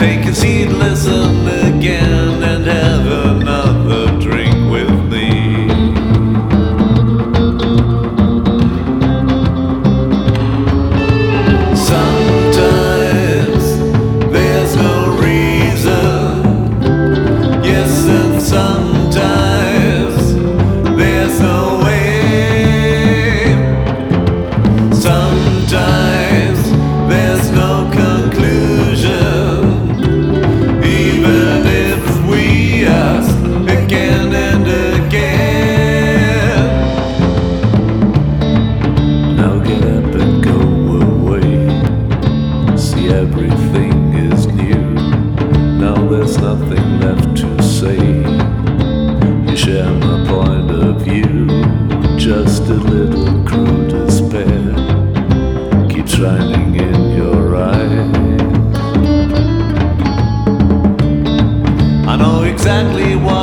Take a seat, listen again, and have another drink with me. Sometimes there's no reason, yes, and sometimes there's no way. Sometimes there's no conclusion, even if we ask again and again. Now get up and go away. See, everything is new. Now there's nothing left to say. You share my point of view. Just a little cruel despair keeps shining in your eyes. I know exactly what